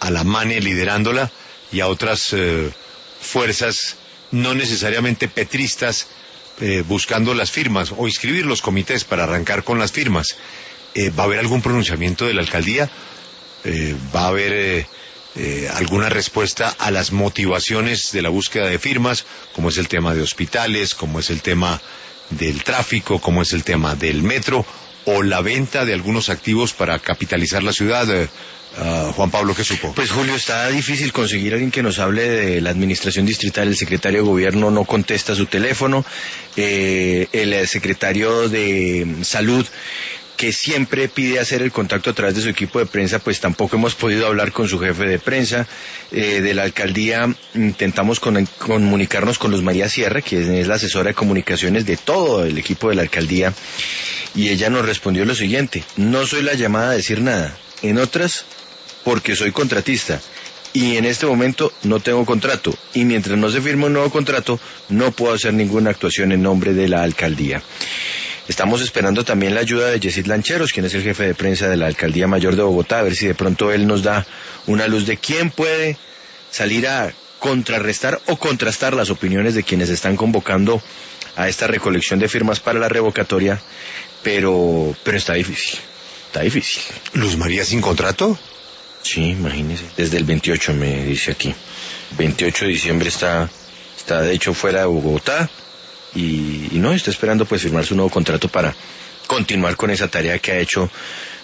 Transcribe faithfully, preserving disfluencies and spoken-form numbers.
a la MANE liderándola y a otras eh, fuerzas no necesariamente petristas eh, buscando las firmas o inscribir los comités para arrancar con las firmas. Eh, ¿Va a haber algún pronunciamiento de la alcaldía? Eh, ¿Va a haber eh, eh, alguna respuesta a las motivaciones de la búsqueda de firmas, como es el tema de hospitales, como es el tema del tráfico, como es el tema del metro, o la venta de algunos activos para capitalizar la ciudad? Eh, Uh, Juan Pablo, ¿qué supo? Pues Julio, está difícil conseguir a alguien que nos hable de la administración distrital. El secretario de gobierno no contesta su teléfono, eh, el secretario de salud, que siempre pide hacer el contacto a través de su equipo de prensa, pues tampoco hemos podido hablar con su jefe de prensa. Eh, de la alcaldía intentamos con, comunicarnos con Luz María Sierra, que es la asesora de comunicaciones de todo el equipo de la alcaldía, y ella nos respondió lo siguiente: no soy la llamada a decir nada. En otras, porque soy contratista y en este momento no tengo contrato, y mientras no se firme un nuevo contrato no puedo hacer ninguna actuación en nombre de la alcaldía. Estamos esperando también la ayuda de Yesid Lancheros, quien es el jefe de prensa de la Alcaldía Mayor de Bogotá, a ver si de pronto él nos da una luz de quién puede salir a contrarrestar o contrastar las opiniones de quienes están convocando a esta recolección de firmas para la revocatoria, pero, pero está difícil, está difícil. ¿Luz María sin contrato? Sí, imagínese, desde el veintiocho me dice aquí. veintiocho de diciembre está, está de hecho fuera de Bogotá y, y no, está esperando pues firmar su nuevo contrato para continuar con esa tarea que ha hecho